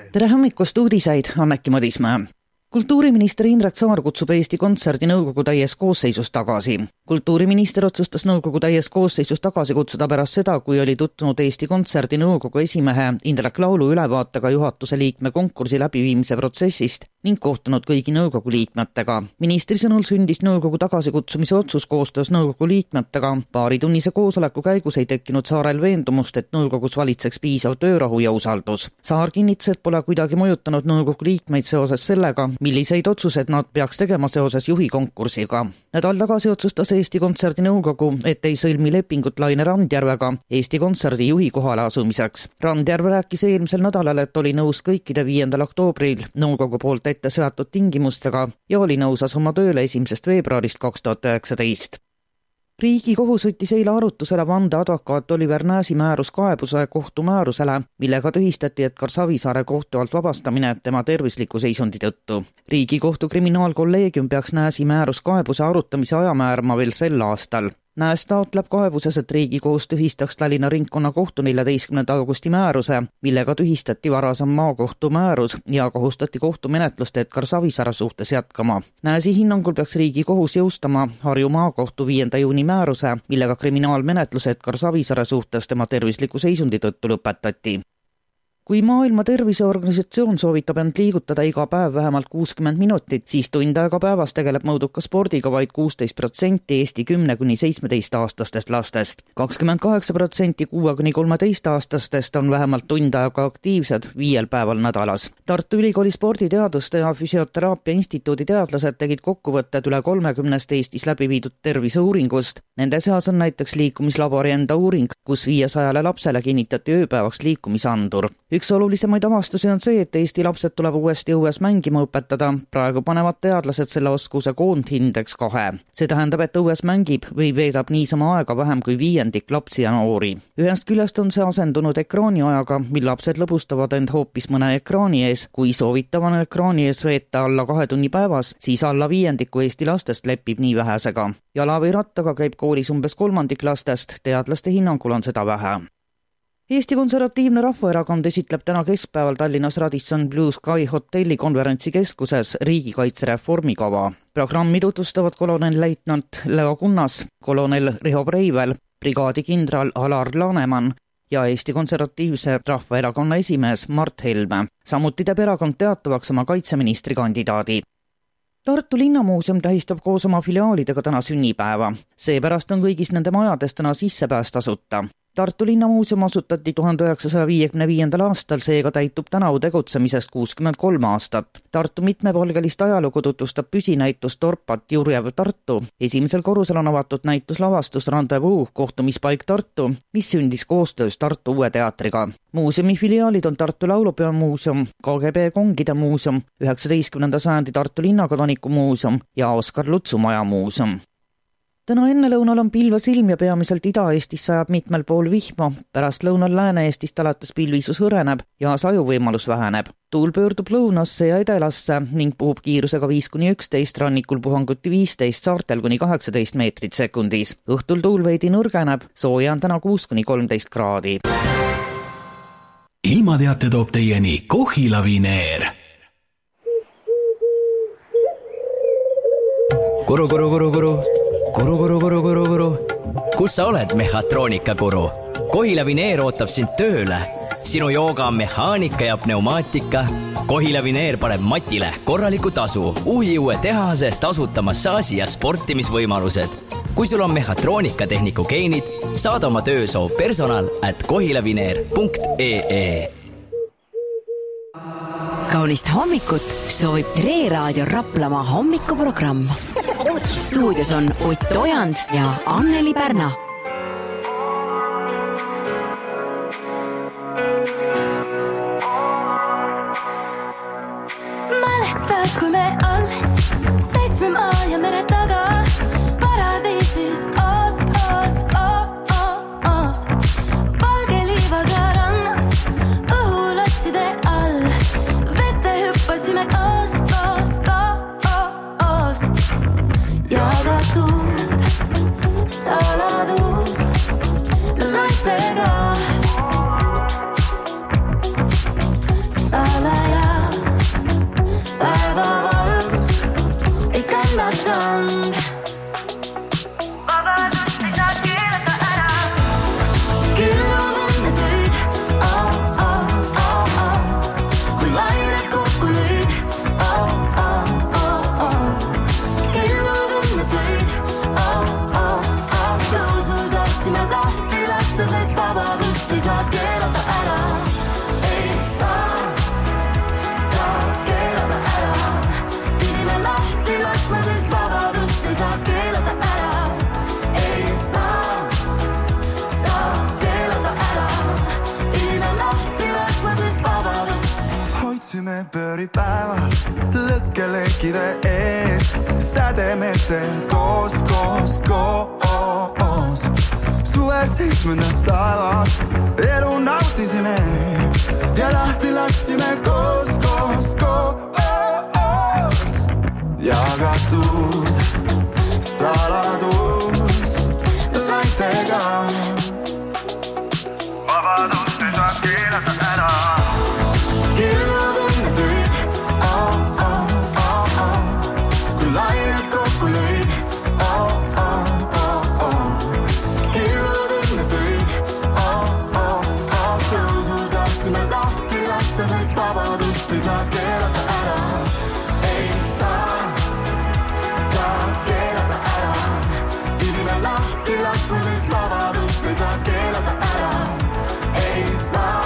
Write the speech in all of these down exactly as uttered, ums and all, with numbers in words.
Tere hommikust uudiseid, Anneki Madismäe. Kultuuriminister Indrek Saar kutsub Eesti Kontserdi nõukogu täies koosseisus tagasi. Kultuuriminister otsustas nõukogu täies koosseisus tagasi kutsuda pärast seda, kui oli tutvunud Eesti Kontserdi nõukogu esimehe Indrek Laulu ülevaatega juhatuse liikme konkursi läbiviimise protsessist ning kohtunud kõigi nõukogu liikmetega. Ministri sõnul sündis nõukogu tagasikutsumise otsus koostöös nõukogu liikmetega. Paari tunnise koosoleku käigus ei tekkinud Saarel veendumust, et nõukogus valitseks piisav töörahu ja usaldus. Saar kinnitas, et pole kuidagi mõjutanud nõukogu liikmeid seoses sellega, milliseid otsused nad peaks tegema seoses juhi konkursiga. Nädal tagasi otsustas Eesti Kontserdi nõukogu, et ei sõlmi lepingut Laine Randjärvega Eesti Kontserdi juhi kohale asumiseks. Randjärv rääkis eelmisel nädalal, et oli nõus kõikide viiendal oktoobril nõukogu poolt ette seatud tingimustega ja oli nõus asuma tööle esimesest veebruarist kaks tuhat üheksateist. Riigikohus võttis eile arutusele vandeadvokaat Oliver Nääsi määrus kaebuse kohtumäärusele, millega tühistati Edgar Savisaare kohtu alt vabastamine tema tervisliku seisundi tõttu. Riigikohtu kriminaalkolleegium peaks Nääsi määrus kaebuse arutamise aja määrama veel sel aastal. Nääs taotleb kaebuses, et Riigikohus tühistaks Tallinna ringkonna kohtu neljateistkümnenda augusti määruse, millega tühistati varasem maakohtu määrus ja kohustati kohtumenetlust Edgar Savisaare suhtes jätkama. Nääsi hinnangul peaks Riigikohus jõustama Harju maakohtu viienda juuni määruse, millega kriminaalmenetlus Edgar Savisaare suhtes tema tervisliku seisundi tõttu lõpetati. Kui Maailma Terviseorganisatsioon soovitab end liigutada iga päev vähemalt kuuskümmend minutit, siis tund aega päevas tegeleb mõõduka spordiga vaid kuusteist protsenti Eesti kümne kuni seitsmeteist aastastest lastest. kakskümmend kaheksa protsenti kuue kuni kolmeteist aastastest on vähemalt tund aega aktiivsed viiel päeval nädalas. Tartu Ülikooli sporditeaduste ja füsioteraapia instituudi teadlased tegid kokkuvõtted üle kolmekümnest Eestis läbi viidud terviseuuringust. Nende seas on näiteks liikumislabori enda uuring, kus viiesajale lapsele kinnitati ööpäevaks liikumisandur. Üks olulisemaid avastusi on see, et Eesti lapsed tuleb uuesti õues mängima õpetada. Praegu panevad teadlased selle oskuse koondhindeks kahe. See tähendab, et õues mängib või veedab niisama aega vähem kui viiendik lapsi ja noori. Ühest küljest on see asendunud ekraaniajaga, mil lapsed lõbustavad end hoopis mõne ekraani ees. Kui soovitavan ekraani ees veeta alla kahe tunni päevas, siis alla viiendiku Eesti lastest lepib nii vähesega. Jala või rattaga käib koolis umbes kolmandik lastest, teadlaste hinnangul on seda vähe. Eesti Konservatiivne Rahvaerakond esitleb täna keskpäeval Tallinnas Radisson Blue Sky hotelli konverentsikeskuses riigikaitsereformi kava. Programmi tutvustavad kolonel leitnant Leo Kunnas, kolonel Riho Breivel, brigaadikindral Alar Laneman ja Eesti Konservatiivse Rahvaerakonna esimees Mart Helme. Samuti teeb erakond teatavaks oma kaitseministri kandidaadi. Tartu Linnamuuseum tähistab koos oma filiaalidega täna sünnipäeva. Seepärast on kõigis nende majades täna sissepääs tasuta. Tartu Linnamuuseum asutati tuhande üheksasaja viiekümne viiendal aastal, seega täitub tänavu tegutsemisest kuuskümmend kolm aastat. Tartu mitmepalgelist ajalugu tutvustab püsinäitus Torpat Jurjev Tartu. Esimesel korrusel on avatud näituslavastus Rendezvous, kohtumispaik Tartu, mis sündis koostöös Tartu Uue teatriga. Muuseumi filiaalid on Tartu Laulupeomuuseum, K G B Kongide muuseum, üheksateistkümnenda sajandi Tartu Linnakodaniku muuseum ja Oskar Lutsumaja muuseum. Täna ennelõunal on pilves ilm ja peamiselt Ida-Eestis sajab mitmel pool vihma, pärast lõunal Lääne-Eestist alates pilvisus hõreneb ja sajuvõimalus väheneb. Tuul pöördub lõunasse ja edelasse ning puhub kiirusega viis kuni üksteist, rannikul puhanguti viisteist, saartel kuni kaheksateist meetrit sekundis. Õhtul tuul veidi nõrgeneb, sooja on täna kuus kuni kolmteist kraadi. Ilmateate toob teieni Kohila Vineer. Kuru, kuru, kuru, kuru. Kuru, kuru, kuru, kuru, kuru. Kus sa oled, mehhatroonika kuru? Kohila Vineer ootab sind tööle. Sinu jooga on mehaanika ja pneumaatika. Kohila Vineer paneb Matile korraliku tasu, uhi uue tehase, tasuta massaaži ja sportimisvõimalused. Kui sul on mehhatroonikatehniku geenid, saad oma töösoov personal at kohilavineer punkt ee. Kaunist hommikut soovib Tre Raadio Raplamaa hommikuprogramm. Stuudios on Ott Ojand ja Anneli Pärna. Mäletad, kui me alles seitsme maa ja mere taga paradiisis koos, koos, koos. Valge liivaga rannas õhulosside all vette hüppasime koos, koos, koos. Jagatud, salatud pööripäeval lõkkelekkide ees sädemetel koos, koos, koos suve seitsmendas taevas elu nautisime ja lahti lassime koos, koos, koos jagatud saladus laitega vabadust ei saa keelata ära Killud õnnetuid, oh, oh, oh, oh kui lained kokku lõid, oh, oh, oh, oh Killud õnnetuid, oh, oh, oh tõusul tahtsime lahti lasta, sest vabadust ei saa keelata ära Ei saa, saa keelata ära Pidime lahti laskma, sest vabadust ei saa keelata ära Ei saa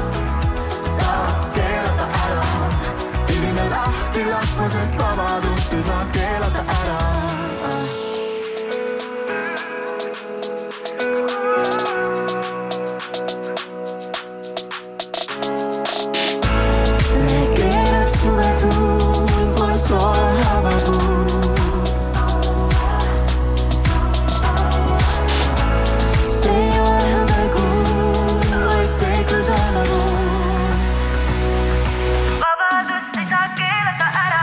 sest vabadust ei saa keelata ära keerab suve tuul pole soole havakuu see ei ole hämekuu vaid seiklus allavus vabadust ei saa keelata ära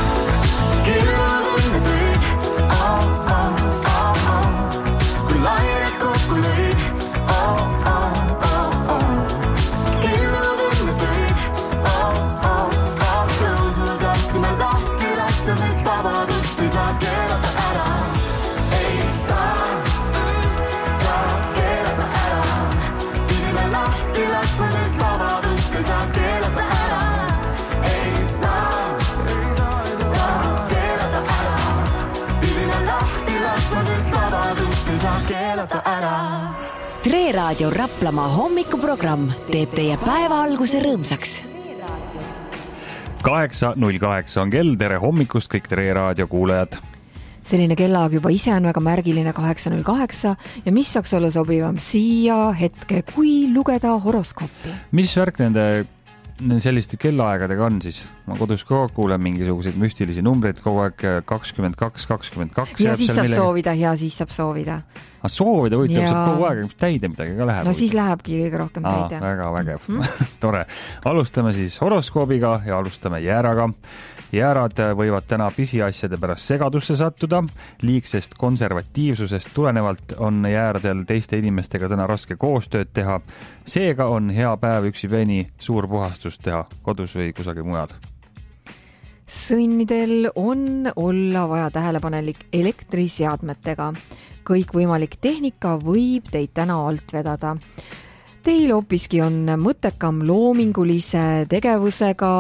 Tre Raadio Raplamaa hommikuprogramm teeb teie päeva alguse rõõmsaks. kaheksa null kaheksa on kell, tere hommikust kõik Tre Raadio kuulajad. Selline kellaag juba ise on väga märgiline kaheksa null kaheksa ja mis saaks olla sobivam siia hetke, kui lugeda horoskoopi. Mis värk nende selliste kellaaegadega on siis? Ma kodus kogu aeg kuulen mingisuguseid müstilisi numbreid, kogu aeg kakskümmend kaks, kakskümmend kaks. Ja siis saab millega... soovida, ja siis saab soovida. Ah, soovida võitleb ja... saab kogu aeg, täide midagi ka läheb. No siis lähebki kõige rohkem täide. Ah, väga vägev. Mm? Tore. Alustame siis horoskoobiga ja alustame jääraga. Jäärad võivad täna pisiasjade pärast segadusse sattuda. Liigsest konservatiivsusest tulenevalt on jääradel teiste inimestega täna raske koostööd teha. Seega on hea päev üksipeni suur puhastus teha kodus või kusagil mujal. Sõnnidel on olla vaja tähelepanelik elektriseadmetega. Kõik võimalik tehnika võib teid täna alt vedada. Teil hoopiski on mõttekam loomingulise tegevusega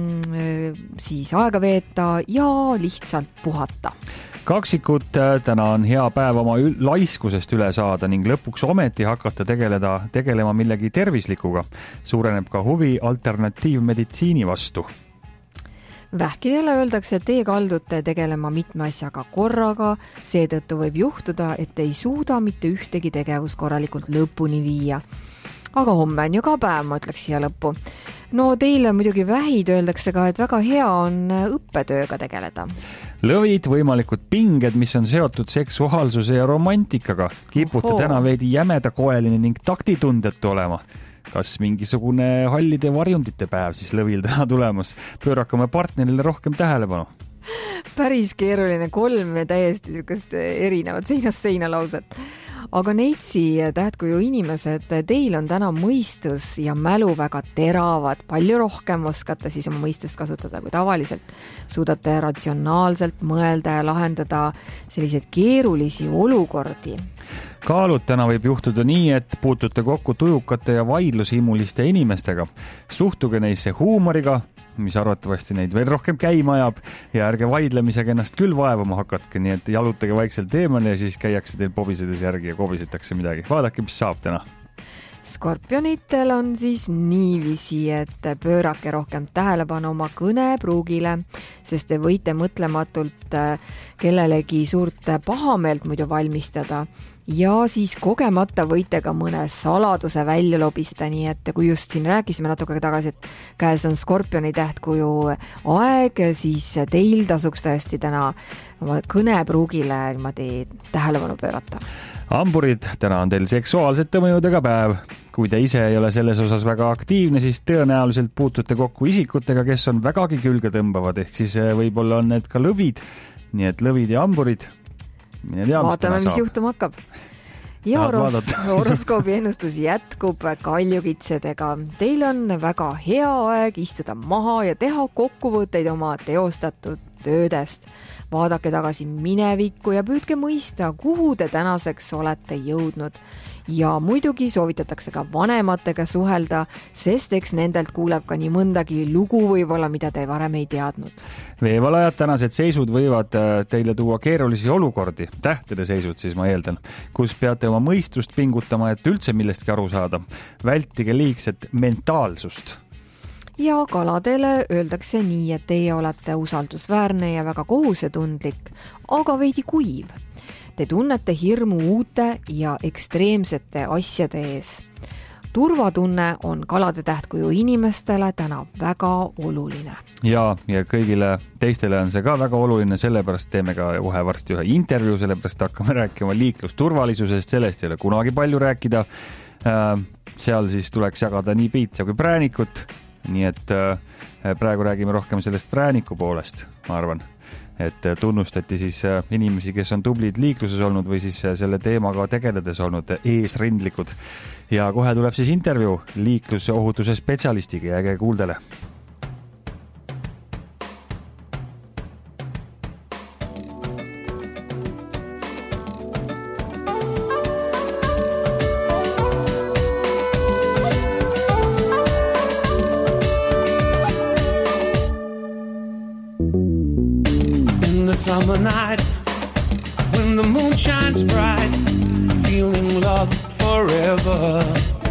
siis aega veeta ja lihtsalt puhata. Kaksikud täna on hea päev oma laiskusest üle saada ning lõpuks ometi hakata tegeleda, tegelema millegi tervislikuga. Suureneb ka huvi alternatiivmeditsiini vastu. Vähkidele öeldakse, et teie kaldute tegelema mitme asjaga korraga, seetõttu võib juhtuda, et ei suuda mitte ühtegi tegevus korralikult lõpuni viia. Aga homme on ju ka päev, ma ütleks siia lõppu. No teile muidugi vähid öeldakse ka, et väga hea on õppetööga tegeleda. Lõvid, võimalikud pinged, mis on seotud seksuaalsuse ja romantikaga. Kipute Oho. Täna veidi jämeda koeline ning taktitundetu olema. Kas mingisugune hallide varjundite päev siis lõvil täna tulemas? Pöörakame partnerile rohkem tähelepanu. Päris keeruline, kolm ja täiesti sükast erinevad seinast seina lauset. Aga Neitsi tähtkuju inimesed, teil on täna mõistus ja mälu väga teravad. Palju rohkem oskate siis oma mõistust kasutada kui tavaliselt. Suudate ratsionaalselt mõelda ja lahendada selliseid keerulisi olukordi. Kaalud täna võib juhtuda nii, et puutute kokku tujukate ja vaidlushimuliste inimestega. Suhtuge neisse huumoriga, mis arvatavasti neid veel rohkem käima ajab ja ärge vaidlemisega ennast küll vaevama hakatke, nii et jalutage vaikselt eemale ja siis käiakse teil pobisedes järgi ja kobisetakse midagi. Vaadake, mis saab täna. Skorpionitel on siis niiviisi, et pöörake rohkem tähelepanu oma kõnepruugile, sest te võite mõtlematult kellelegi suurt pahameelt muidu valmistada ja siis kogemata võite ka mõne saladuse välja lobiseda, nii et kui just siin rääkisime natuke tagasi, et käes on Skorpioni tähtkuju aeg, siis teil tasuks tõesti täna oma kõnepruugile niimoodi tähelepanu pöörata. Hamburid, täna on teil seksuaalsete mõjudega päev. Kui te ise ei ole selles osas väga aktiivne, siis tõenäoliselt puutute kokku isikutega, kes on vägagi külge tõmbavad, ehk siis võib-olla on need ka lõvid, nii et lõvid ja hamburid. Mine tea, vaatame, mis juhtuma hakkab. Ja horos, horoskoobi ennustus jätkub kaljukitsedega. Teil on väga hea aeg istuda maha ja teha kokkuvõtteid oma teostatud töödest. Vaadake tagasi minevikku ja püüdke mõista, kuhu te tänaseks olete jõudnud. Ja muidugi soovitatakse ka vanematega suhelda, sest eks nendelt kuuleb ka nii mõndagi lugu võib-olla, mida te varem ei teadnud. Veevalajad, tänased seisud võivad teile tuua keerulisi olukordi, tähtede seisud siis ma eeldan, kus peate oma mõistust pingutama, et üldse millestki aru saada. Vältige liigset mentaalsust. Ja kaladele öeldakse nii, et teie olete usaldusväärne ja väga kohusetundlik, aga veidi kuiv. Te tunnete hirmu uute ja ekstreemsete asjade ees. Turvatunne on kalade tähtkuju inimestele täna väga oluline. Ja, ja kõigile teistele on see ka väga oluline, sellepärast teeme ka kohe varsti ühe intervjuu, sellepärast hakkame rääkima liiklusturvalisusest, sellest ei ole kunagi palju rääkida. Seal siis tuleks jagada nii piitsa kui präänikut, nii et praegu räägime rohkem sellest prääniku poolest, ma arvan. Et tunnustati siis inimesi, kes on tublid liikluses olnud või siis selle teemaga tegeledes olnud eesrindlikud. Ja kohe tuleb siis intervjuu liiklusohutuse spetsialistiga, jääge kuuldele. Summer nights when the moon shines bright, feeling love forever.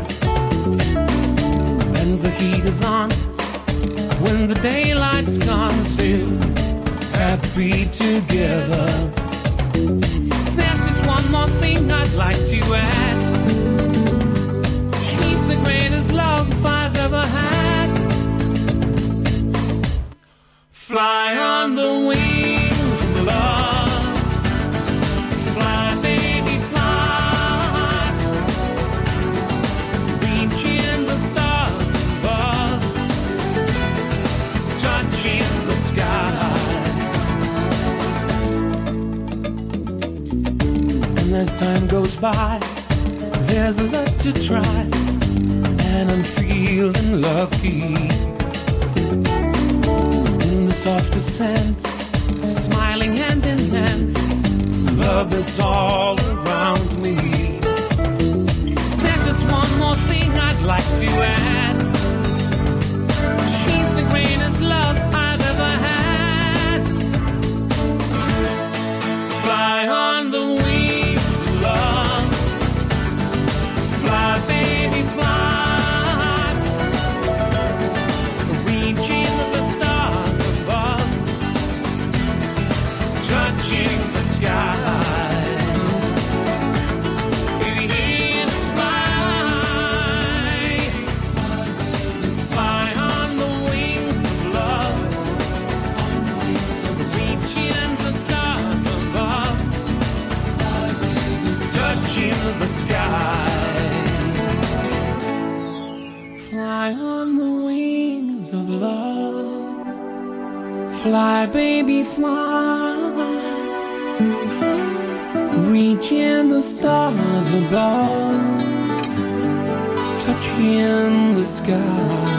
And the heat is on when the daylight's gone, still happy together. There's just one more thing I'd like to add. She's the greatest love I've ever had. Fly on the wings love, fly baby fly, reaching the stars above, touching the sky. And as time goes by, there's a lot to try, and I'm feeling lucky. In the softest sand, smiling hand in hand, love is all around me. There's just one more thing I'd like to add. She's the greatest love I've ever had. Fly on the wings of love, fly baby fly, reaching the stars above, touching the sky. Baby, in the sky, fly on the wings of love, reaching the stars above, touching the sky. Fly on the wings of love, fly baby fly, reaching the stars above, touching the sky.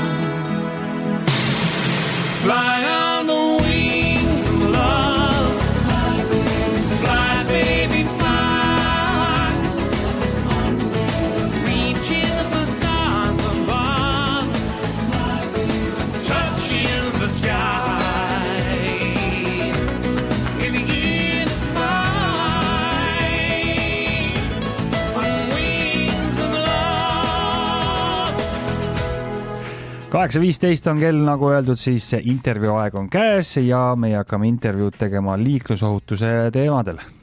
Fly on the wings of love, fly baby fly, reaching the stars above, touching the sky. kaheksa viisteist on kell, nagu öeldud, siis intervjuu aeg on käes ja meie hakkame intervjuud tegema liiklusohutuse teemadel.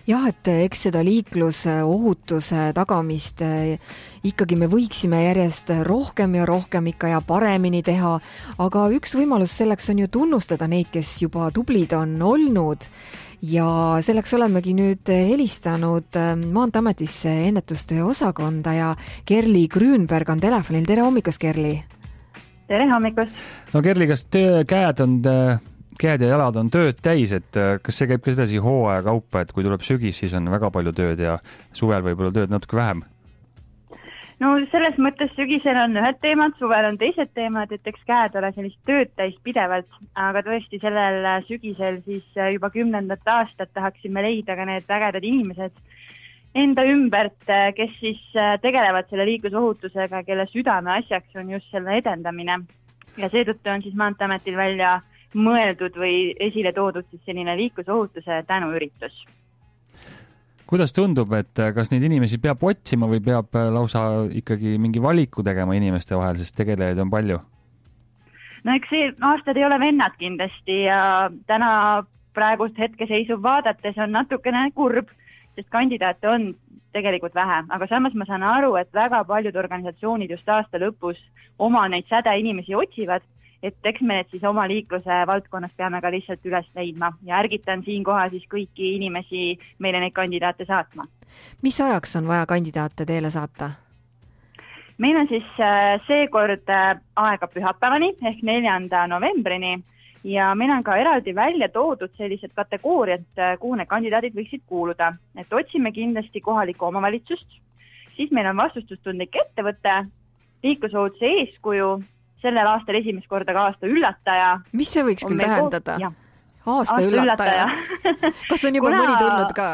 jah, et eks seda liikluse ohutuse tagamist ikkagi me võiksime järjest rohkem ja rohkem ikka ja paremini teha, aga üks võimalus selleks on ju tunnustada neid, kes juba tublid on olnud ja selleks olemegi nüüd helistanud Maanteeametisse ennetustöö osakonda ja Kerli Grünberg on telefonil. Tere hommikust, Kerli! Tere hommikust! No Kerli, kas töö, käed on... käed ja jalad on tööd täis, et kas see käib ka sedasi hooaja kaupa, et kui tuleb sügis, siis on väga palju tööd ja suvel võib-olla tööd natuke vähem? No selles mõttes sügisel on ühed teemad, suvel on teised teemad, et eks käed ole sellist tööd täis pidevalt, aga tõesti sellel sügisel siis juba kümnendat aastat tahaksime leida ka need vägedad inimesed enda ümbert, kes siis tegelevad selle liiklusohutusega, kelle südame asjaks on just selle edendamine ja seetõttu on siis Maanteeametil välja mõeldud või esile toodud siis selline liiklusohutuse tänuüritus. Kuidas tundub, et kas neid inimesi peab otsima või peab lausa ikkagi mingi valiku tegema inimeste vahel, sest tegelejaid on palju? No eks see aastad ei ole vennad kindlasti ja täna praegust hetkeseisu vaadates on natukene kurb, sest kandidaate on tegelikult vähe, aga samas ma saan aru, et väga paljud organisatsioonid just aasta lõpus oma neid säde inimesi otsivad, et eks me need siis oma liikluse valdkonnas peame ka lihtsalt üles leidma ja ärgitan siinkohal siis kõiki inimesi meile neid kandidaate saatma. Mis ajaks on vaja kandidaate teele saata? Meil on siis seekord aega pühapäevani ehk neljanda novembrini ja meil on ka eraldi välja toodud sellised kategooriad, kuhu need kandidaadid võiksid kuuluda. Et otsime kindlasti kohalikku omavalitsust, siis meil on vastutustundlik ettevõte, liiklusohutuse eeskuju, sellel aastal esimest korda ka aasta üllataja. Mis see võiks küll tähendada? Ko- aasta, aasta üllataja. üllataja. Kas on juba Kuna... mõni tulnud ka?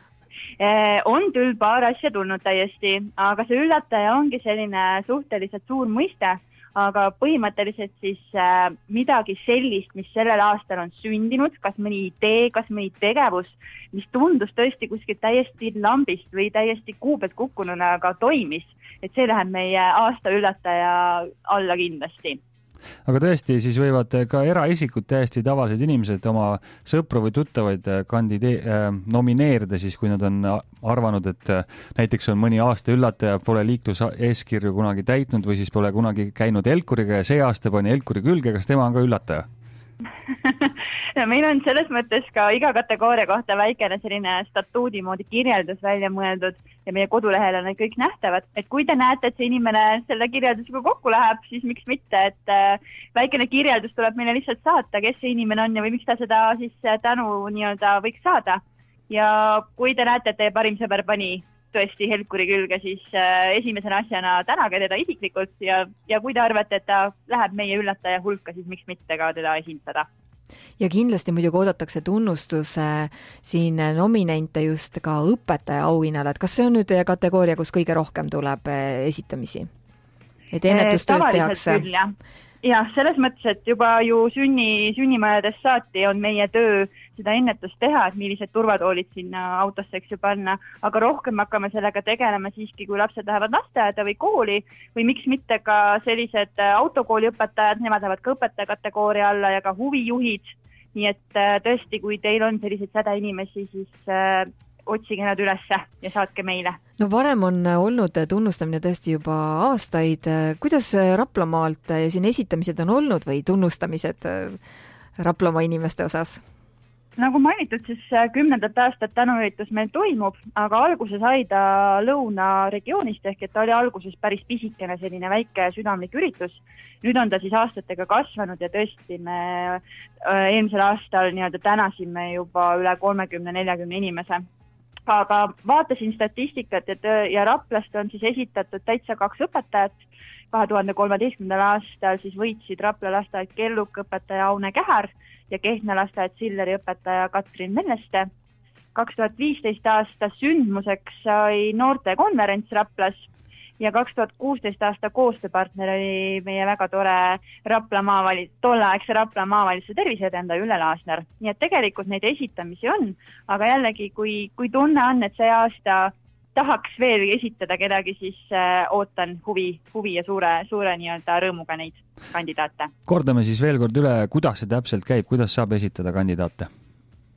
On küll paar asja tulnud täiesti, aga see üllataja ongi selline suhteliselt suur mõiste, aga põhimõtteliselt siis midagi sellist, mis sellel aastal on sündinud, kas mõni idee, kas mõni tegevus, mis tundus tõesti kuskilt täiesti lambist või täiesti kuu pealt kukkununa, aga toimis. Et see läheb meie aasta üllataja alla kindlasti. Aga tõesti, siis võivad ka eraisikud täiesti tavalised inimesed oma sõpru või tuttavaid kandide- äh, nomineerida siis, kui nad on arvanud, et näiteks on mõni aasta üllataja, pole liikluseeskirju kunagi täitnud või siis pole kunagi käinud Elkuriga ja see aasta pani Elkuri külge, kas tema on ka üllataja? No, meil on selles mõttes ka iga kategooria kohta väikene selline statuudi moodi kirjeldus välja mõeldud ja meie kodulehel on need kõik nähtavad, et kui te näete, et see inimene selle kirjeldusega kokku läheb, siis miks mitte, et äh, väikene kirjeldus tuleb meile lihtsalt saata, kes see inimene on ja või miks ta seda siis tänu nii-öelda võiks saada. Ja kui te näete, et teie parim sõber pani tõesti Helkuri külge, siis äh, esimesena asjana tänage teda isiklikult ja, ja kui te arvate, et ta läheb meie üllataja hulka, siis miks mitte ka teda esindada. Ja kindlasti muidugi oodatakse tunnustuse siin nominente just ka õpetaja auhinnale, et kas see on nüüd kategooria, kus kõige rohkem tuleb esitamisi? Et ennetustööd tehakse? Küll, jah. jah, selles mõttes, et juba ju sünni, sünnimajadest saati on meie töö seda ennetust teha, et millised turvatoolid sinna autosse eks ju panna, aga rohkem hakkame sellega tegelema siiski, kui lapsed lähevad lasteaeda või kooli või miks mitte ka sellised autokooli õpetajad, nemad lähevad ka õpetaja kategooria alla ja ka huvijuhid, nii et tõesti, kui teil on selliseid sädeinimesi, siis äh, otsige nad ülesse ja saatke meile. No varem on olnud tunnustamine tõesti juba aastaid. Kuidas Raplamaalt siin esitamised on olnud või tunnustamised Raplamaa inimeste osas? Nagu mainitud, siis kümnendat aastat tänuüritus meil toimub, aga alguses sai ta Lõuna regioonist ehk et ta oli alguses päris pisikene selline väike südamlik üritus. Nüüd on ta siis aastatega kasvanud ja tõesti me eelmisel aastal nii-öelda tänasime juba üle kolmekümne neljakümne inimese. Aga vaatasin statistikat et, ja Raplast on siis esitatud täitsa kaks õpetajat. kahe tuhande kolmeteistkümnendal aastal siis võitsid Rapla lasteaed Kelluk õpetaja Aune Kähär ja Kehtna lasteaed Silleri õpetaja Katrin Melleste. kaks tuhat viisteist aasta sündmuseks sai noortekonverents Raplas ja kaks tuhat kuusteist aasta koostööpartner oli meie väga tore Rapla maavalitsus, tolleaegse Rapla maavalitsuse terviseedendaja Ülle Laasner. Nii et tegelikult neid esitamisi on, aga jällegi, kui, kui tunne on, et see aasta tahaks veel esitada kedagi, siis äh, ootan huvi, huvi ja suure, suure nii-öelda rõõmuga neid kandidaate. Kordame siis veel kord üle, kuidas see täpselt käib, kuidas saab esitada kandidaate?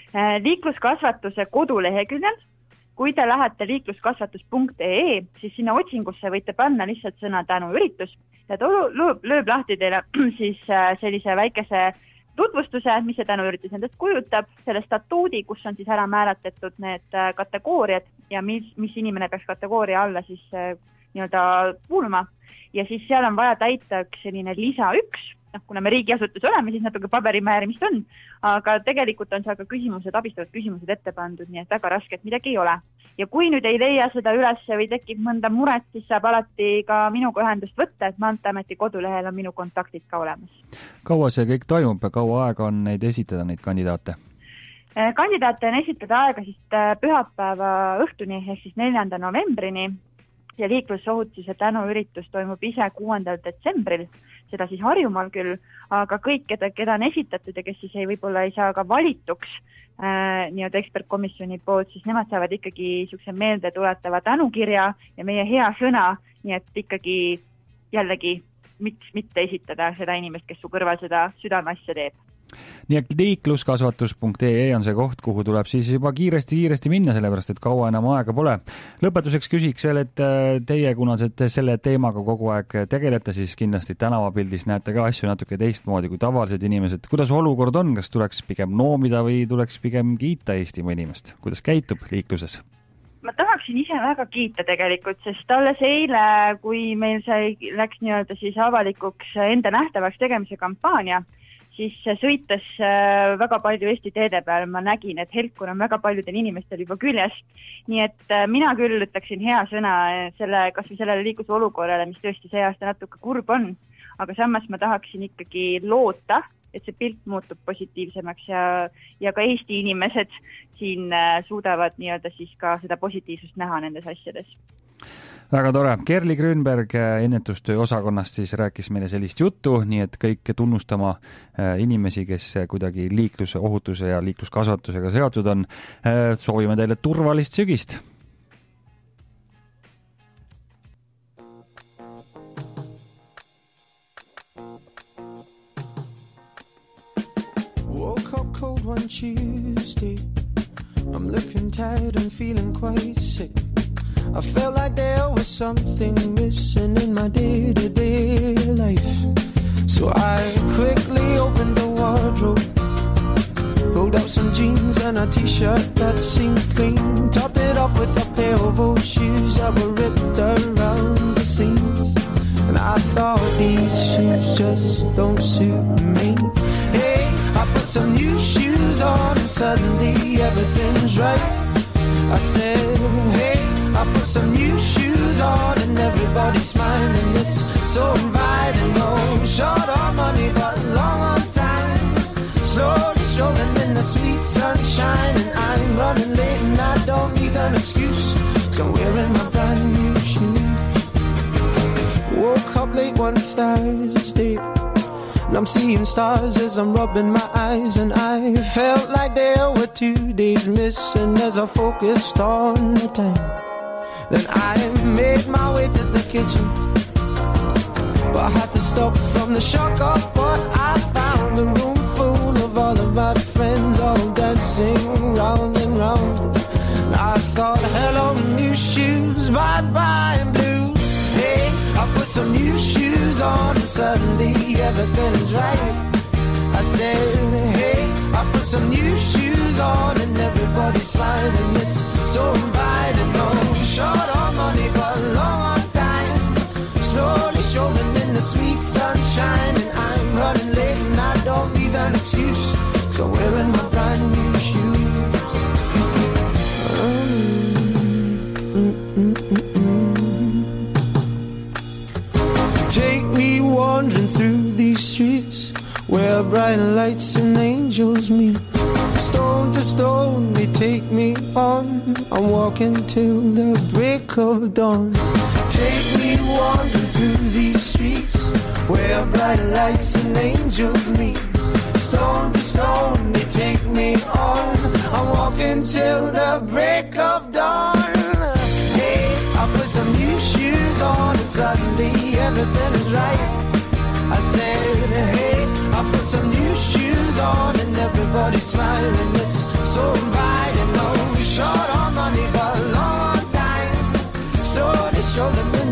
liikluskasvatuse koduleheküljel, kui te lähete liikluskasvatus punkt ee, siis sinna otsingusse võite panna lihtsalt sõna tänuüritus ja ta lööb, lööb lahti teile siis sellise väikese tutvustuse, mis see tänuüritus endast kujutab, selle statuudi, kus on siis ära määratletud need kategooriad ja mis, mis inimene peaks kategooria alla siis nii-öelda kuuluma. Ja siis seal on vaja täita üks selline lisa üks, noh, kuna me riigiasutus oleme, siis natuke paberimäärimist on, aga tegelikult on seal ka küsimused, abistavad küsimused ette pandud, nii et väga raske, et midagi ei ole. Ja kui nüüd ei leia seda üles või tekib mõnda muret, siis saab alati ka minuga ühendust võtta, et Maanteeameti kodulehel on minu kontaktid ka olemas. Kaua see kõik toimub ja kaua aega on neid esitada, neid kandidaate? Kandidaate on esitada aega siis pühapäeva õhtuni, ehk siis neljanda novembrini ja liiklusohutuse tänuüritus toimub ise kuuendal detsembril, seda siis Harjumaal küll, aga kõik, keda, keda on esitatud ja kes siis ei, võib-olla ei saa ka valituks äh, nii-öelda ekspertkomisjoni poolt, siis nemad saavad ikkagi niisuguse meelde tuletava tänukirja ja meie hea sõna, nii et ikkagi jällegi miks mitte esitada seda inimest, kes su kõrval seda südameasja teeb. Nii et liikluskasvatus punkt ee on see koht, kuhu tuleb siis juba kiiresti-kiiresti minna, sellepärast et kaua enam aega pole. Lõpetuseks küsiks veel, et teie, kuna te selle teemaga kogu aeg tegelete, siis kindlasti tänavapildis näete ka asju natuke teistmoodi kui tavalised inimesed. Kuidas olukord on? Kas tuleks pigem noomida või tuleks pigem kiita Eestimaa inimest? Kuidas käitub liikluses? Ma tahaksin ise väga kiita tegelikult, sest alles eile, kui meil see läks nii-öelda siis avalikuks enda nähtavaks tegemise kampaania, siis sõites väga palju Eesti teede peal ma nägin, et helkur on väga paljudel inimestel juba küljes. Nii et mina küll ütleksin hea sõna selle, kas või sellele liikluse olukorrale, mis tõesti see aasta natuke kurb on. Aga samas ma tahaksin ikkagi loota, et see pilt muutub positiivsemaks ja, ja ka Eesti inimesed siin suudavad nii-öelda siis ka seda positiivsust näha nendes asjades. Väga tore. Kerli Grünberg ennetustöö osakonnast siis rääkis meile sellist juttu, nii et kõik tunnustama inimesi, kes kuidagi liikluse ohutuse ja liikluskasvatusega seotud on. Soovime teile turvalist sügist. Woke up cold one Tuesday. I'm looking tired and feeling quite sick. I felt like there was something missing in my day-to-day life. So I quickly opened the wardrobe, pulled out some jeans and a t-shirt that seemed clean, topped it off with a pair of old shoes that were ripped around the seams. And I thought these shoes just don't suit me. Hey, I put some new shoes on and suddenly everything's right. I said, hey, I put some new shoes on and everybody's smiling. It's so inviting. No short on money but long on time. Slowly strolling in the sweet sunshine. And I'm running late and I don't need an excuse, 'cause I'm wearing my brand new shoes. Woke up late one Thursday and I'm seeing stars as I'm rubbing my eyes. And I felt like there were two days missing as I focused on the time. Then I made my way to the kitchen, but I had to stop from the shock of what I found. A room full of all of my friends, all dancing round and round. And I thought, hello new shoes, bye bye blues. Hey, I put some new shoes on and suddenly everything is right. I said, hey, I put some new shoes on and everybody's smiling. It's so inviting. No short on money but long on time. Slowly strolling in the sweet sunshine. And I'm running late and I don't need an excuse, 'cause I'm wearing my brand new shoes. Mm, mm, mm, mm. Take me wandering through these streets where bright lights and angels meet. Stone to stone they take me on. I'm walking till the break of dawn. Take me wandering through these streets where bright lights and angels meet. Stone to stone they take me on. I'm walking till the break of dawn. Hey, I put some new shoes on and suddenly everything is right. I said, hey, I put some new shoes on and everybody's smiling. It's so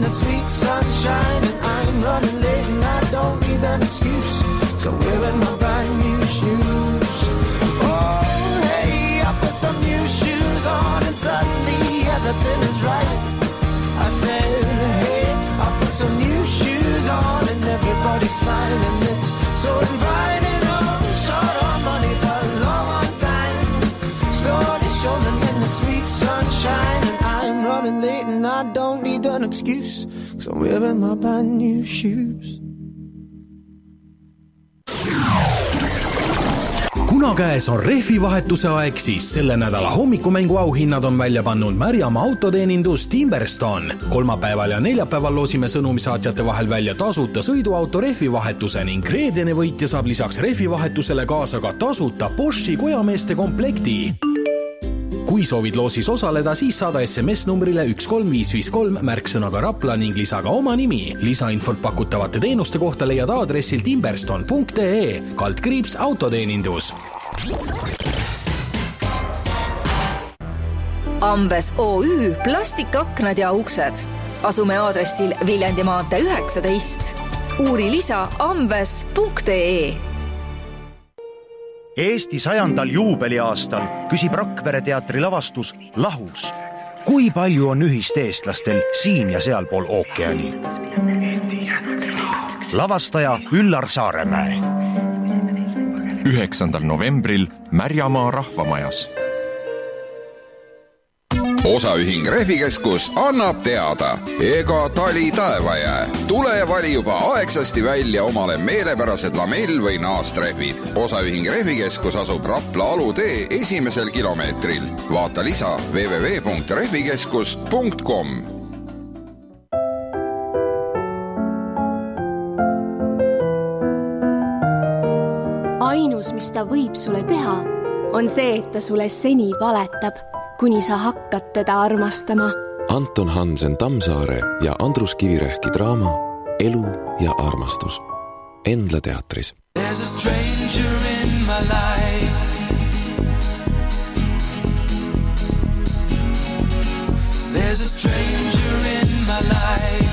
the sweet sunshine, and I'm running late and I don't need an excuse, so I'm wearing my brand new shoes. Oh, hey, I put some new shoes on and suddenly everything is right. I said, hey, I put some new shoes on and everybody's smiling. It's so inviting. Oh, short on money but long on time, slowly strolling in the sweet sunshine, and I'm running late and I don't need an excuse, so I'm wearing my brand new shoes. Kuna käes on rehvivahetuse aeg, siis selle nädala hommikumängu auhinnad on välja pannud Märjamaa autoteenindus Timberstone. Kolmapäeval ja neljapäeval loosime sõnumisaatjate vahel välja tasuta sõiduauto rehvivahetuse ning reedene võitja saab lisaks rehvivahetusele kaasa ka tasuta Boschi kojameeste komplekti. Kui soovid loosis osaleda, siis saada S M S numbrile üks kolm viis viis kolm märksõnaga Rapla ning lisaga oma nimi. Lisainfot pakutavate teenuste kohta leiad aadressil timberstone punkt ee, kaldkriips autoteenindus. Ambes O Ü plastikaknad ja uksed. Asume aadressil Viljandi maantee üheksateist. Uuri lisa ambes punkt ee. Eesti sajandal juubeliaastal küsib Rakvere teatri lavastus Lahus. Kui palju on ühist eestlastel siin ja sealpool ookeani? Lavastaja Üllar Saaremäe. üheksandal novembril Märjamaa rahvamajas. Osaühing Rehvikeskus annab teada, ega tali taeva jää. Tule vali juba aegsasti välja omale meelepärased lamell- või naastrehvid. Osaühing Rehvikeskus asub Rapla alutee esimesel kilomeetril. Vaata lisa w w w punkt rehvikeskus punkt com. Ainus, mis ta võib sulle teha, on see, et ta sulle seni valetab, kuni sa hakkad teda armastama. Anton Hansen Tammsaare ja Andrus Kivirähki draama Elu ja armastus. Endla teatris. There's a stranger in my life. There's a stranger in my life.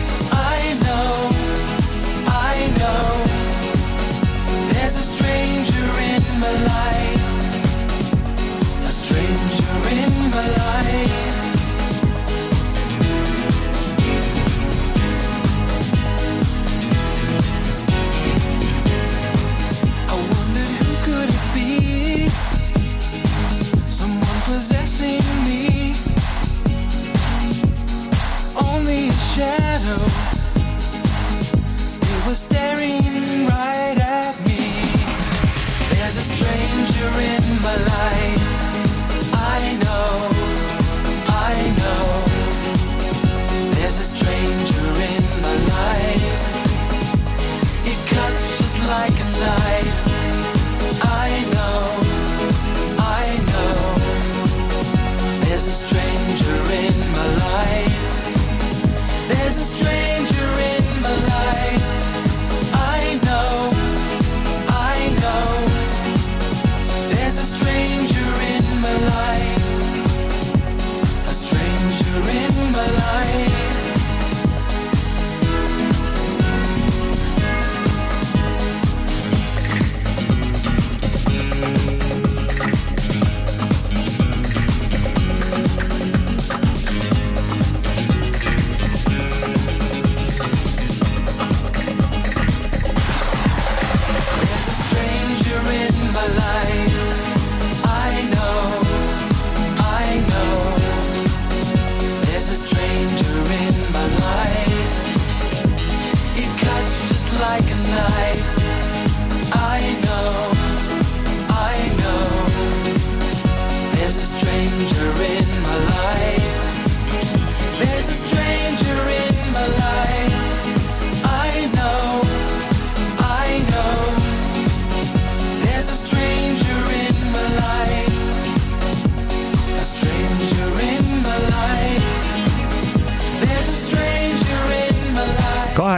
Stranger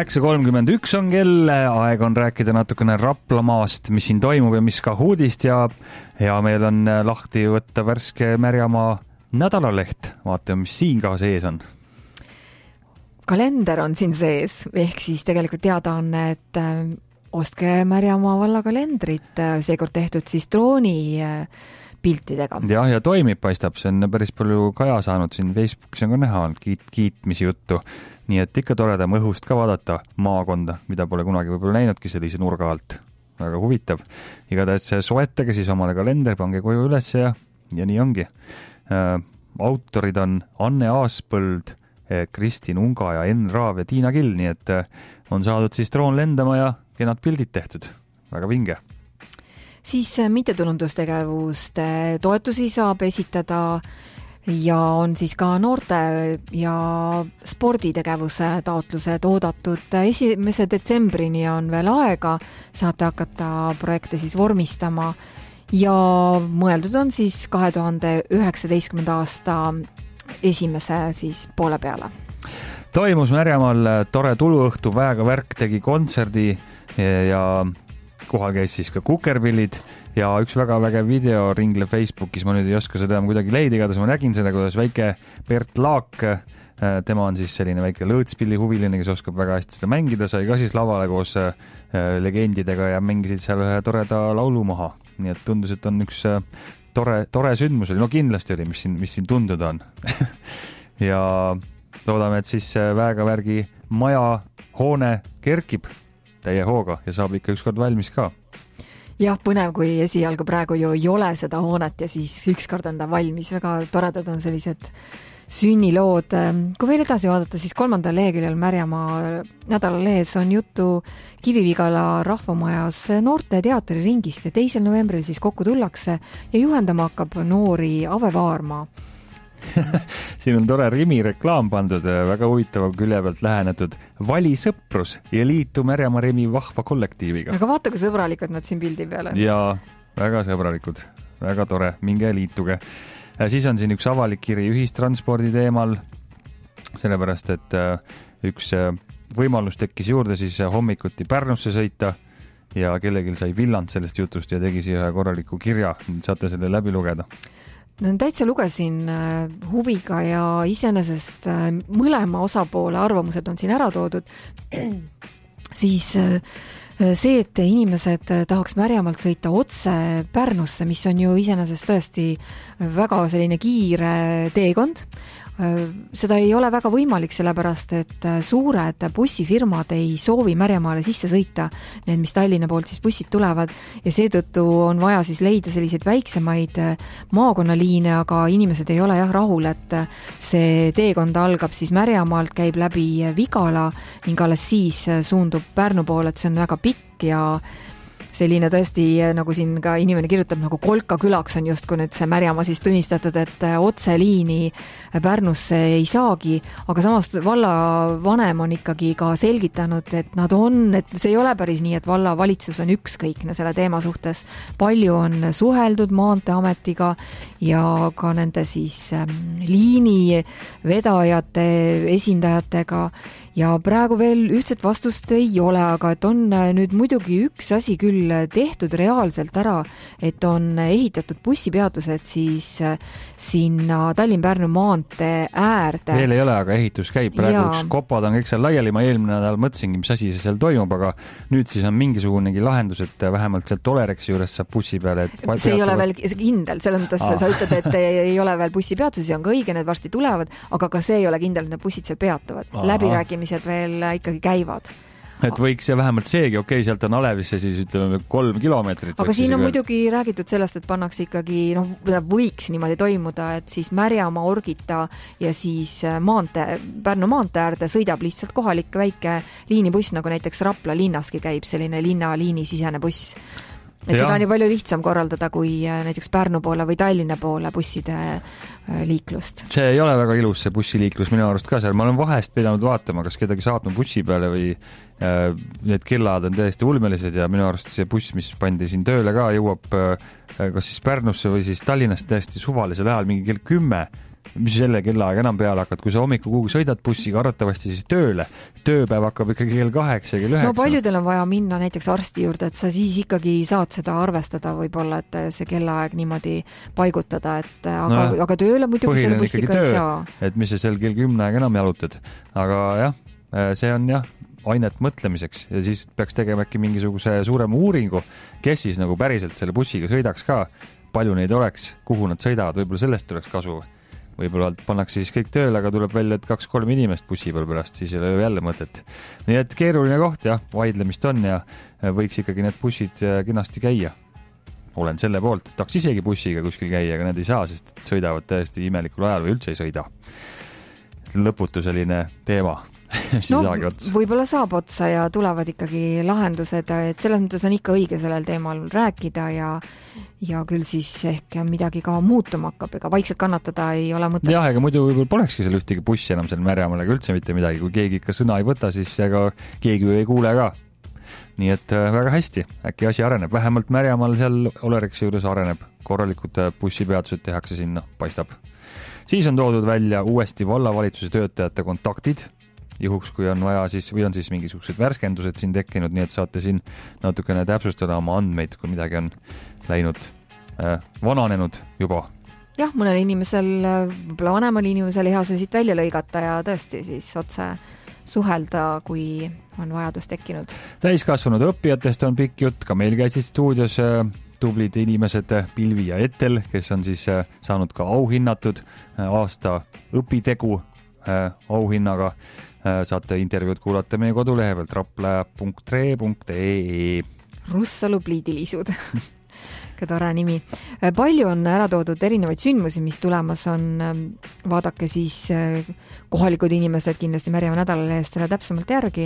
kaheksa kolmkümmend üks on kell, aeg on rääkida natukene Raplamaast, mis siin toimub ja mis ka uudist ja ja meil on lahti võtta värske Märjamaa nädalaleht. Vaatame, mis siin ka sees on. Kalender on siin sees, ehk siis tegelikult teada on, et ostke Märjamaa valla kalendrit, seekord tehtud siis drooni piltidega. Ja, ja toimib, paistab, see on päris palju kaja saanud siin Facebookis on ka näha on kiit, kiitmisi juttu. Nii et ikka toredam õhust ka vaadata maakonda, mida pole kunagi võib-olla näinudki sellise nurga alt. Väga huvitav. Igatahes soetage siis omale kalender, pange koju üles ja, ja nii ongi. Äh, autorid on Anne Aaspõld, Kristin Unga ja Enn Raav ja Tiina Kill, nii et on saadud siis droon lendama ja kenad pildid tehtud. Väga vinge. Siis mittetulundustegevuste toetusi saab esitada ja on siis ka noorte ja sporditegevuse taotlused oodatud. Esimese detsembrini on veel aega, saate hakata projekte siis vormistama ja mõeldud on siis kahe tuhande üheksateistkümnenda aasta esimese siis poole peale. Toimus Märjamaal tore tuluõhtu, väega värk tegi kontserdi ja kohal käis siis ka kukerpillid ja üks väga vägev video ringleb Facebookis, ma nüüd ei oska seda kuidagi leida, igatahes ma nägin seda, kuidas väike Bert Laak, tema on siis selline väike lõõtspilli huviline, kes oskab väga hästi seda mängida, sai ka siis lavale koos legendidega ja mängisid seal ühe toreda laulu maha, nii et tundus, et on üks tore, tore sündmus oli, no kindlasti oli, mis siin, mis siin tunduda on ja loodame, et siis väega värgi maja hoone kerkib täie hooga ja saab ikka ükskord valmis ka. Jah, põnev, kui esialgu praegu ju ei ole seda hoonet ja siis ükskord on ta valmis. Väga toredad on sellised sünnilood. Kui veel edasi vaadata, siis kolmandal leheküljel Märjamaa nädalalehes on juttu Kivi-Vigala rahvamajas noorte teatriringist ja teisel novembril siis kokku tullakse ja juhendama hakkab noori Ave Vaarmaa. Siin on tore Rimi reklaam pandud, väga huvitava külje pealt lähenetud vali sõprus ja liitu Märjamaa Rimi vahva kollektiiviga. Aga vaata, kui sõbralikud nad siin pildi peal on. Ja väga sõbralikud, väga tore, minge liituge. Siis on siin üks avalik kiri ühistranspordi teemal, sellepärast, et üks võimalus tekkis juurde siis hommikuti Pärnusse sõita ja kellegil sai villand sellest jutust ja tegi siia korraliku kirja, saate selle läbi lugeda. Täitsa lugesin huviga ja iseenesest mõlema osapoole arvamused on siin ära toodud. Siis see, et inimesed tahaks Märjamaalt sõita otse Pärnusse, mis on ju iseenesest tõesti väga selline kiire teekond. Seda ei ole väga võimalik, sellepärast, et suured bussifirmad ei soovi Märjamaale sisse sõita, need, mis Tallinna poolt siis bussid tulevad ja seetõttu on vaja siis leida selliseid väiksemaid maakonnaliine, aga inimesed ei ole jah rahul, et see teekond algab siis Märjamaalt, käib läbi Vigala ning alles siis suundub Pärnu poole, et see on väga pikk ja selline tõesti, nagu siin ka inimene kirjutab, nagu Kolka külaks on just, kui nüüd see Märjamaa siis tunnistatud, et otseliini Pärnusse ei saagi, aga samas valla vanem on ikkagi ka selgitanud, et nad on, et see ei ole päris nii, et valla valitsus on ükskõikne selle teema suhtes. Palju on suheldud Maanteeametiga ja ka nende siis liini vedajate esindajatega ja praegu veel ühtset vastust ei ole, aga et on nüüd muidugi üks asi küll tehtud reaalselt ära, et on ehitatud bussipeatused siis sinna Tallinn-Pärnu maantee äärde. Veel ei ole, aga ehitus käib praegu, ja üks kopad on kõik seal laiali, ma eelmine nädal mõtlesingi, mis asi see seal toimub, aga nüüd siis on mingisugunegi lahendus, et vähemalt seal Tolereksi juures saab bussi peale. Et see ei ole veel kindel, selles mõttes ah. sa ütled, et ei ole veel bussipeatusi, on ka õige, need varsti tulevad, aga ka see ei ole kindel, et need bussid seal peatuvad. Ah. Läbirääkimised veel ikkagi käivad. Et võiks ja vähemalt seegi, okei, okay, sealt on Alevisse siis ütleme kolm kilomeetrit. Aga siin on veel muidugi räägitud sellest, et pannakse ikkagi, noh, võiks niimoodi toimuda, et siis Märjamaa, Orgita ja siis maantee, Pärnu maantee äärde sõidab lihtsalt kohalik väike liinibuss, nagu näiteks Rapla linnaski käib selline linnaliini sisene buss. Et ja. Seda on ju palju lihtsam korraldada kui näiteks Pärnu poole või Tallinna poole busside liiklust. See ei ole väga ilus see bussiliiklus minu arust ka seal. Ma olen vahest pidanud vaatama, kas kedagi saatma bussi peale või äh, need kellad on täiesti ulmelised ja minu arust see buss, mis pandi siin tööle ka, jõuab äh, kas siis Pärnusse või siis Tallinnast täiesti suvalisel ajal mingi kell kümme mis selle kellaaeg enam peale hakkad, kui sa hommiku kuhugi sõidad bussiga arvatavasti siis tööle, tööpäev hakkab ikkagi kell kaheksa ja kell üheksa. No paljudel on vaja minna näiteks arsti juurde, et sa siis ikkagi saad seda arvestada võib-olla, et see kellaaeg niimoodi paigutada, et aga, no, aga tööle muidugi selle bussiga ei saa. Et mis sa seal kell kümne aeg enam jalutad, aga jah, see on jah ainet mõtlemiseks ja siis peaks tegema äkki mingisuguse suurema uuringu, kes siis nagu päriselt selle bussiga sõidaks ka, palju neid oleks, kuhu nad sõidavad, võib-olla sellest tuleks kasu. Võib-olla pannakse siis kõik tööle, aga tuleb välja, et kaks-kolm inimest bussi peal pärast, siis ei ole jälle mõtet. Nii et keeruline koht, jah, vaidlemist on ja võiks ikkagi need bussid kenasti käia. Olen selle poolt, et tahaks isegi bussiga kuskil käia, aga need ei saa, sest sõidavad täiesti imelikul ajal või üldse ei sõida. Lõputu selline teema. No, võib-olla saab otsa ja tulevad ikkagi lahendused, et selles mõttes on ikka õige sellel teemal rääkida ja ja küll siis ehk midagi ka muutuma hakkab, ega vaikselt kannatada ei ole mõtet. Jah, ega muidu võib-olla polekski seal ühtegi bussi enam seal Märjamaal ega üldse mitte midagi, kui keegi ikka sõna ei võta, siis ega keegi ei kuule ka. Nii et väga hästi, äkki asi areneb, vähemalt Märjamaal seal Oleriksi juures areneb, korralikud bussipeatused tehakse sinna, paistab. Siis on toodud välja uuesti vallavalitsuse töötajate kontaktid, juhuks kui on vaja siis, või on siis mingisugused värskendused siin tekkinud, nii et saate siin natukene täpsustada oma andmeid, kui midagi on läinud äh, vananenud juba. Jah, mõnel inimesel, võib-olla vanemal inimesel hea see siit välja lõigata ja tõesti siis otse suhelda, kui on vajadus tekkinud. Täiskasvanud õppijatest on pikk jutt, ka meil käisid stuudios äh, tublid inimesed Pilvi ja Etel, kes on siis äh, saanud ka auhinnatud äh, aasta õpitegu äh, auhinnaga. Saate intervjuud kuulata meie kodulehe pealt rapla punkt tre punkt ee. Russalu pliidilisud. Ka tore nimi. Palju on ära toodud erinevaid sündmusi, mis tulemas on. Vaadake siis kohalikud inimesed kindlasti Märjamaa nädalalehest selle täpsemalt järgi.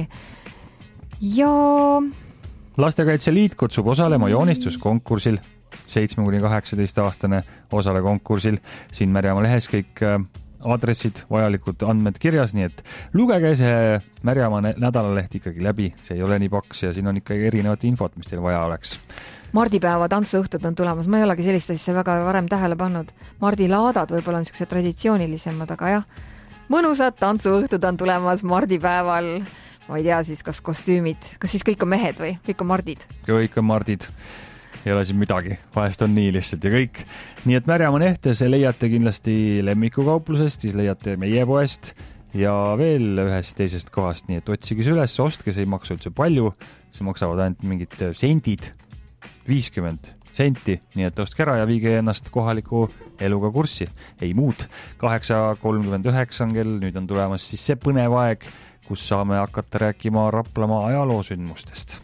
Ja Lastekaitse Liit kutsub osalema joonistuskonkursil. seitsme kuni kaheksateist aastane osale konkursil. Siin Märjamaa lehes kõik aadressid, vajalikud andmed kirjas, nii et lugege see Märjamaa nädalaleht ikkagi läbi, see ei ole nii paks ja siin on ikka erinevat infot, mis teil vaja oleks. Mardipäeva tantsuõhtud on tulemas, ma ei olegi sellist asja väga varem tähele pannud. Mardilaadad võib-olla on niisugused traditsioonilisemad, aga jah, mõnusad tantsuõhtud on tulemas mardipäeval. Ma ei tea siis, kas kostüümid, kas siis kõik on mehed või kõik on mardid? Kõik on mardid. Ei ole siin midagi, vahest on nii lihtsalt ja kõik. Nii et Märjamaa Nehtes leiate kindlasti lemmikukauplusest, siis leiate meie poest ja veel ühest teisest kohast, nii et otsige see üles, ostke, see ei maksa üldse palju, see maksavad ainult mingid sendid, viiskümmend senti, nii et ostke ära ja viige ennast kohaliku eluga kurssi, ei muud. kaheksa kolmkümmend üheksa kell, nüüd on tulemas siis see põnev aeg, kus saame hakata rääkima Raplamaa ajaloosündmustest.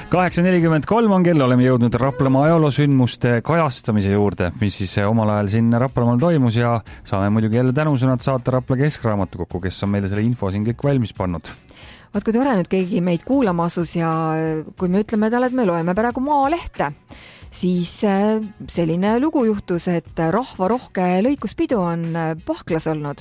kaheksa nelikümmend kolm on kell, oleme jõudnud Raplamaa ajaloosündmuste kajastamise juurde, mis siis omal ajal siin Raplamaal toimus ja saame muidugi jälle tänusõnad saata Rapla Keskraamatukokku, kes on meile selle info siin kõik valmis pannud. Vaat kui tore nüüd keegi meid kuulama asus ja kui me ütleme talle, et me loeme praegu Maalehte, siis selline lugu juhtus, et rahvarohke lõikuspidu on Pahklas olnud.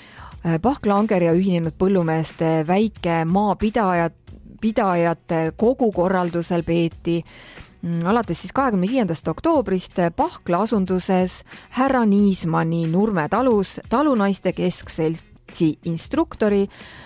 Pahkla Anger ja ühinenud põllumeeste väike maapidajad pidajate kogukorraldusel peeti alates siis kahekümne viiendast oktoobrist Pahkla asunduses härra Niismanni Nurme talus talunaiste keskseltsi instruktori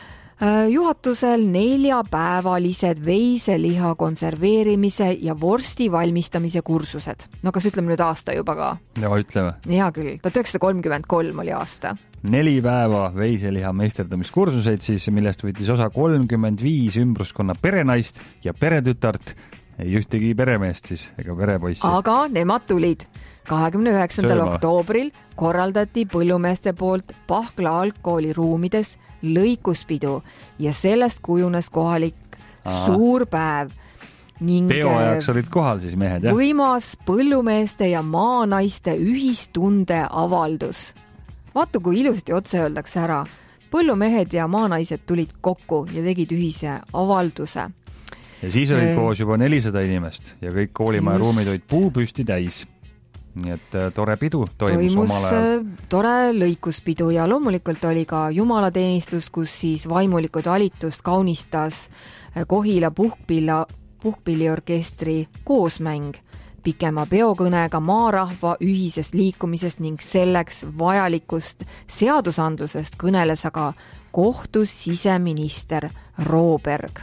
juhatusel neljapäevalised veiseliha konserveerimise ja vorsti valmistamise kursused. No kas ütleme nüüd aasta juba ka? Ja ütleme. Hea küll, tuhat üheksasada kolmkümmend kolm oli aasta. Neli päeva veiseliha meisterdamiskursuseid siis, millest võttis osa kolmkümmend viis ümbruskonna perenaist ja peretütart, ei ühtegi peremeest siis, ega perepoissi. Aga nemad tulid. kahekümne üheksandal oktoobril korraldati põllumeeste poolt Pahkla algkooli ruumides lõikuspidu ja sellest kujunes kohalik Aha. suur päev. Ning peoajaks olid kohal siis mehed, jah? Võimas põllumeeste ja maanaiste ühistunde avaldus. Vaatu, kui ilusti otse öeldakse ära. Põllumehed ja maanaised tulid kokku ja tegid ühise avalduse. Ja siis olid koos juba nelisada inimest ja kõik koolimaja ruumid olid puupüsti täis. Nii et tore pidu toimus, toimus omal ajal. Tore lõikuspidu ja loomulikult oli ka jumalateenistus, kus siis vaimulikud alitust kaunistas Kohila puhkpilla, puhkpilliorkestri koosmäng pikema peokõnega maarahva ühisest liikumisest ning selleks vajalikust seadusandlusest kõneles aga kohtus siseminister Rooberg.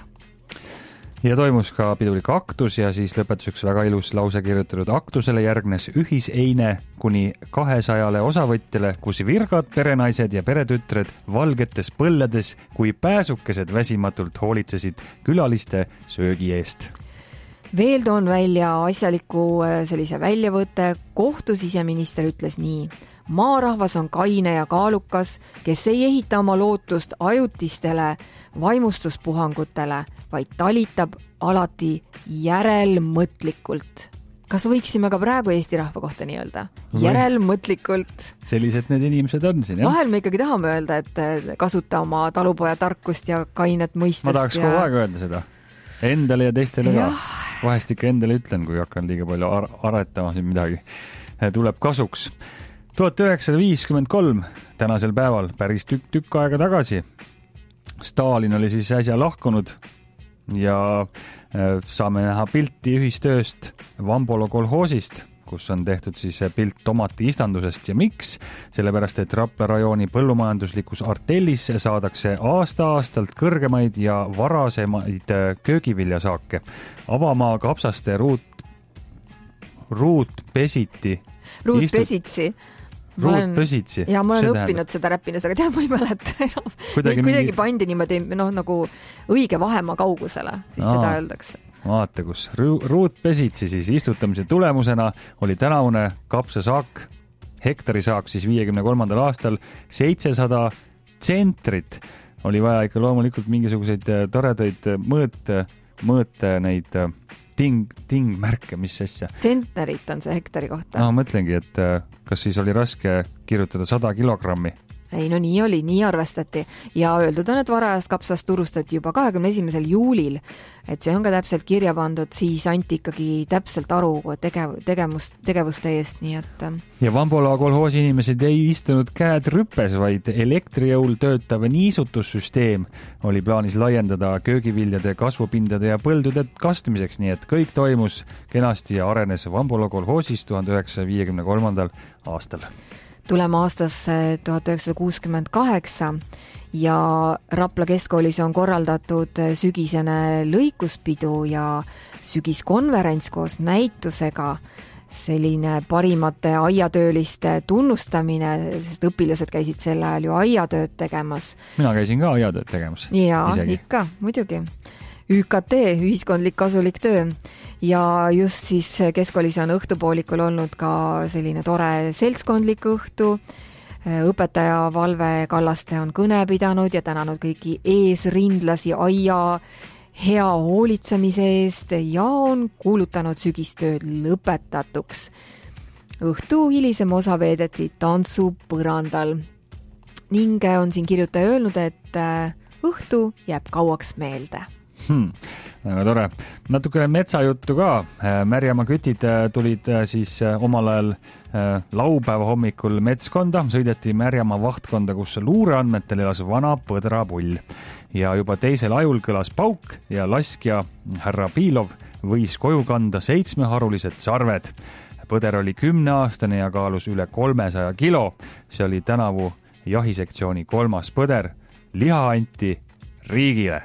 Ja toimus ka pidulik aktus ja siis lõpetuseks väga ilus lause kirjutatud aktusele järgnes ühiseine kuni kahesajale osavõtjale, kus virgad, perenaised ja peretütred valgetes põlledes kui pääsukesed väsimatult hoolitsesid külaliste söögi eest. Veel toon välja asjaliku sellise väljavõtte. Kohtu siseminister ütles nii. Maarahvas on kaine ja kaalukas, kes ei ehita oma lootust ajutistele vaimustuspuhangutele, vaid talitab alati järelmõtlikult. Kas võiksime ka praegu Eesti rahva kohta nii öelda? Järelmõtlikult. Sellised need inimesed on siin, jah? Vahel me ikkagi tahame öelda, et kasuta oma talupoja tarkust ja kainet mõistust. Ma tahaks ja... kogu aeg öelda seda. Endale ja teistele ja. Ka. Vahest ikka endale ütlen, kui hakkan liiga palju ar- aretama siin midagi. Tuleb kasuks. tuhat üheksasada viiskümmend kolm tänasel päeval päris tükk, tükk aega tagasi. Stalin oli siis äsja lahkunud ja saame näha pilti ühistööst Vambolo kolhoosist, kus on tehtud siis pilt tomati istandusest ja miks? Sellepärast, et Rapla rajooni põllumajanduslikus artellis saadakse aasta-aastalt kõrgemaid ja varasemaid köögiviljasaake. Avamaa kapsaste ruut, ruutpesiti. Ruutpesitsi. Ruutpesitsi. Ja ma olen õppinud tähendab. Seda räppines, aga tead, ma ei mäleta enam. Kuidagi, kuidagi mingi... pandi niimoodi no, nagu õige vahemaa kaugusele, siis Aa. seda öeldakse. Vaate, kus ruutpesitsi siis istutamise tulemusena oli tänavune kapsasaak, hektarisaak siis viiekümne kolmandal aastal seitsesada tsentrit. Oli vaja ikka loomulikult mingisuguseid toredaid mõõte, mõõte neid ting, tingmärke, mis asja. Tsentnerit on see hektari kohta. No, mõtlengi, et kas siis oli raske kirjutada sada kilogrammi? Ei, no nii oli, nii arvestati ja öeldud on, et varajast kapsast turustati juba kahekümne esimesel juulil, et see on ka täpselt kirja pandud, siis anti ikkagi täpselt aru tegev, tegevust, tegevuste eest, nii et... Ja Vambola kolhoosi inimesed ei istunud käed rüppes, vaid elektrijõul töötav niisutussüsteem oli plaanis laiendada köögiviljade, kasvupindade ja põldude kastmiseks, nii et kõik toimus kenasti ja arenes Vambola kolhoosis tuhande üheksasaja viiekümne kolmandal aastal. Tuleme aastasse tuhat üheksasada kuuskümmend kaheksa ja Rapla keskkoolis on korraldatud sügisene lõikuspidu ja sügiskonverents koos näitusega. Selline parimate aiatööliste tunnustamine, sest õpilased käisid sel ajal ju aiatööd tegemas. Mina käisin ka aiatööd tegemas. Jaa, isegi. Ikka, muidugi. Ü K T, ühiskondlik kasulik töö. Ja just siis keskkoolis on õhtupoolikul olnud ka selline tore seltskondlik õhtu. Õpetaja Valve Kallaste on kõne pidanud ja tänanud kõiki eesrindlasi aia hea hoolitsemise eest ja on kuulutanud sügistööd lõpetatuks. Õhtu hilisem osa veedeti tantsupõrandal ning on siin kirjutaja öelnud, et õhtu jääb kauaks meelde. Hmm, väga tore. Natuke metsajuttu ka. Märjamaa kütid tulid siis omal ajal laupäeva hommikul metskonda, sõideti Märjamaa vahtkonda, kus luureandmetel elas vana põdrapull. Ja juba teisel ajul kõlas pauk ja laskja härra Piilov võis koju kanda seitsmeharulised sarved. Põder oli kümneaastane ja kaalus üle kolmesaja kilo. See oli tänavu jahisektsiooni kolmas põder. Liha anti riigile.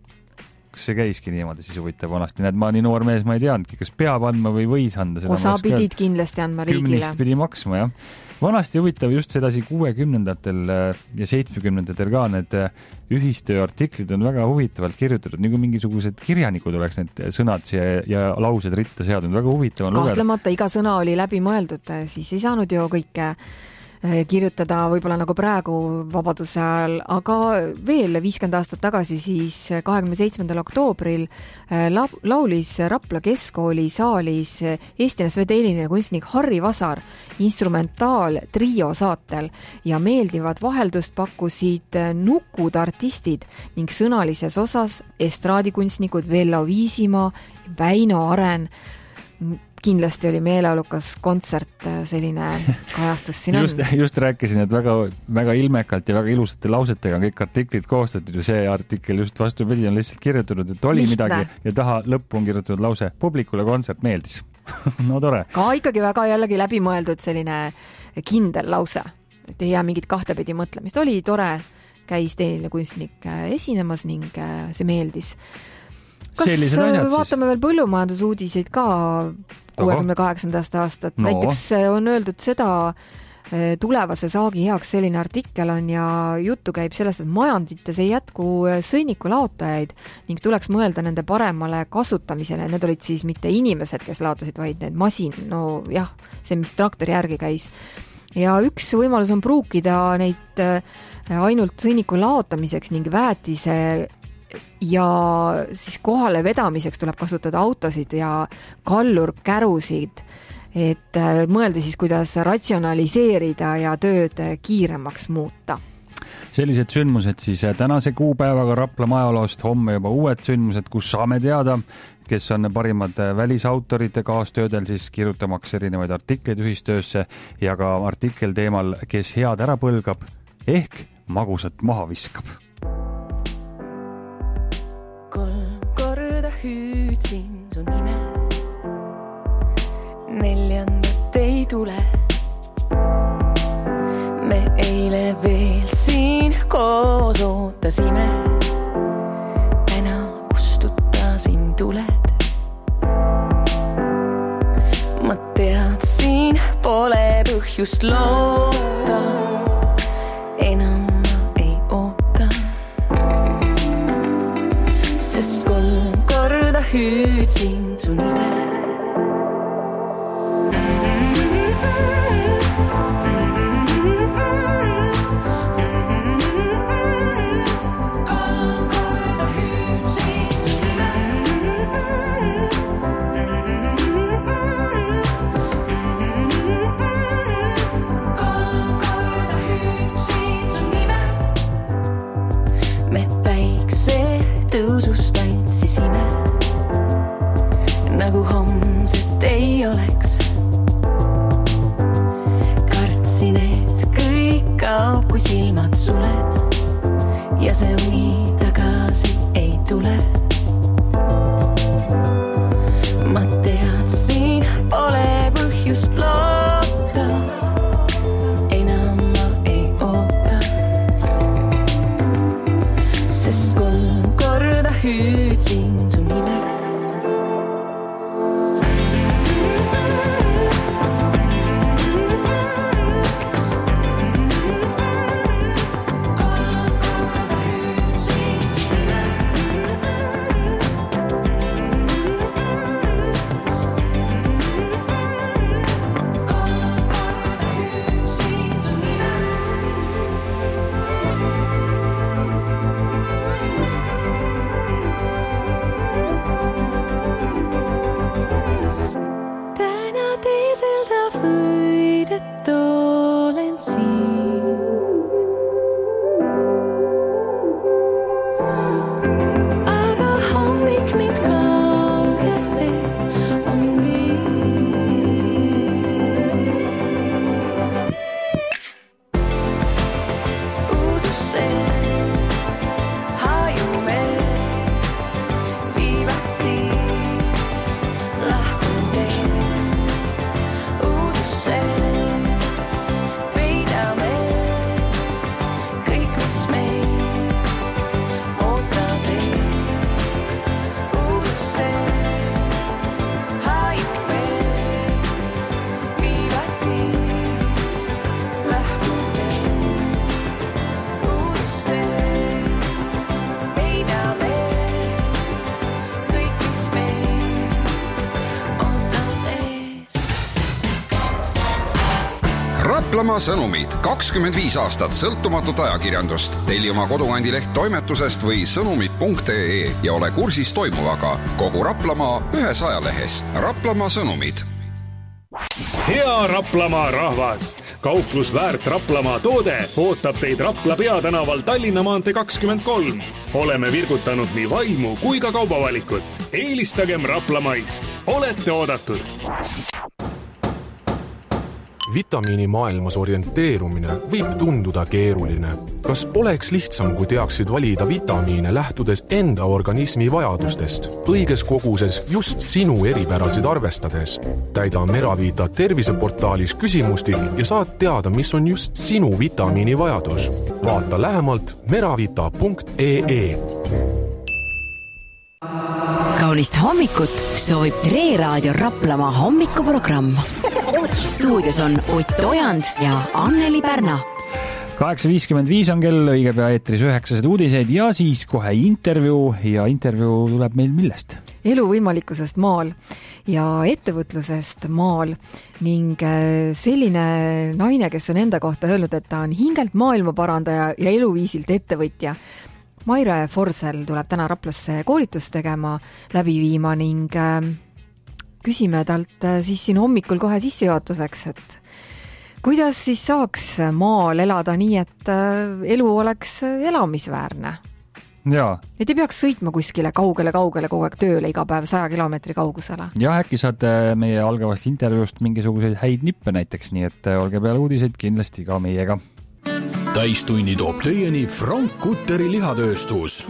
Kas see käiski niimoodi siis huvitav vanasti? Näed, ma nii noor mees, ma ei teadnudki, kas peab andma või võis anda. Osa pidid kindlasti andma riigile. Kümnist pidi maksma, jah. Vanasti huvitav just sedasi kuuekümnendatel ja seitsmekümnendatel ka need ühistööartiklid on väga huvitavalt kirjutatud, nagu mingisugused kirjanikud oleks need sõnad ja laused ritta seadnud. Väga huvitav on lugeda. Kahtlemata iga sõna oli läbi mõeldud, siis ei saanud ju kõike kirjutada võib-olla nagu praegu vabaduse ajal, aga veel viiskümmend aastat tagasi siis kahekümne seitsmendal oktoobril laulis Rapla Keskkooli saalis Eesti N S V teeliline kunstnik Harri Vasar instrumentaal trio saatel ja meeldivad vaheldust pakkusid nukud artistid ning sõnalises osas estraadikunstnikud Vello Viisimaa, Väino Aren. Kindlasti oli meeleolukas kontsert, selline kajastus siin on. Just, just rääkisin, et väga, väga ilmekalt ja väga ilusate lausetega on kõik artiklid koostatud ja see artikkel just vastupidi on lihtsalt kirjutatud, et oli Lihtne. Midagi ja taha lõppu on kirjutatud lause publikule kontsert meeldis. No tore. Ka ikkagi väga jällegi läbimõeldud selline kindel lause, et ei jää mingit kahtepidi mõtlemist. Oli tore, käis teeniline kunstnik esinemas ning see meeldis. Kas vaatame veel põllumajandusuudiseid ka kuuekümne kaheksandast aastat? No. Näiteks on öeldud seda, tulevase saagi heaks selline artikkel on ja juttu käib sellest, et majandites ei jätku sõnniku laotajaid ning tuleks mõelda nende paremale kasutamisele. Need olid siis mitte inimesed, kes laotasid, vaid need masin, no jah, see, mis traktori järgi käis. Ja üks võimalus on pruukida neid ainult sõnniku laotamiseks ning väetise ja siis kohale vedamiseks tuleb kasutada autosid ja kallurkärusid, et mõelda siis, kuidas ratsionaliseerida ja tööd kiiremaks muuta. Sellised sündmused siis tänase kuupäevaga Rapla majaloost, homme juba uued sündmused, kus saame teada, kes on parimad välisautorite kaastöödel siis kirjutamaks erinevaid artikleid ühistöösse ja ka artikkel teemal, kes head ära põlgab ehk magusat maha viskab. Kolm korda hüüdsin su nime, neljandat ei tule. Me eile veel siin koos ootasime, täna kustutasin tuled. Ma teadsin, pole põhjust loota, enam hüüdsin su nime. Me päikse tõusust tantsisime nagu homset ei oleks. Kartsin, et kõik kaob, kui silmad sulen ja see uni tagasi ei tule. Ma teadsin, pole põhjust loota, enam ma ei oota, sest kolm korda hüüdsin su nime. Raplamaa sõnumid, kakskümmend viis aastat sõltumatut ajakirjandust. Telli oma kodukandileht toimetusest või sõnumid punkt ee ja ole kursis toimuvaga. Kogu Raplamaa ühes ajalehes. Raplamaa sõnumid. Hea Raplamaa rahvas! Kauplus Väärt Raplamaa toode ootab teid Rapla peatänaval Tallinna maantee kakskümmend kolm. Oleme virgutanud nii vaimu kui ka kaubavalikut. Eelistagem Raplamaist. Olete oodatud! Vitamiini maailmas orienteerumine võib tunduda keeruline. Kas poleks lihtsam, kui teaksid valida vitamiine lähtudes enda organismi vajadustest, õiges koguses just sinu eripärasid arvestades? Täida Meravita terviseportaalis küsimustik ja saad teada, mis on just sinu vitamiini vajadus. Vaata lähemalt meravita punkt ee. Kaunist hommikut soovib Tre Raadio Raplamaa hommikuprogramm. Stuudios on Ott Ojand ja Anneli Pärna. kaheksa viiskümmend viis on kell, õige pea eetris üheksased uudised ja siis kohe intervjuu ja intervjuu tuleb meil millest? Elu võimalikkusest maal ja ettevõtlusest maal ning selline naine, kes on enda kohta öelnud, et ta on hingelt maailmaparandaja ja eluviisilt ettevõtja. Maire Forsell tuleb täna Raplasse koolitust tegema, läbi viima ning küsime talt siis siin hommikul kohe sissejuhatuseks, et kuidas siis saaks maal elada nii, et elu oleks elamisväärne? Jaa. Et ei peaks sõitma kuskile kaugele-kaugele kogu aeg tööle iga päev saja kilomeetri kaugusele. Ja äkki saad meie algavast intervjuust mingisuguseid häid nippe näiteks, nii et olge peale uudiseid kindlasti ka meiega. Täistunni toob teieni Frank Kutteri lihatööstus.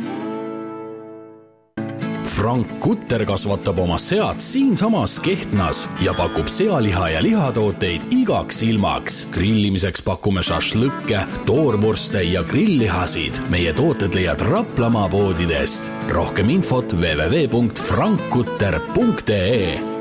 Frank Kutter kasvatab oma sead siinsamas Kehtnas ja pakub sealiha ja lihatooteid igaks ilmaks. Grillimiseks pakume šašlõkke, toorvorste ja grilllihasid. Meie tooted leiad Raplamaa poodidest. Rohkem infot w w w punkt frank kutter punkt ee.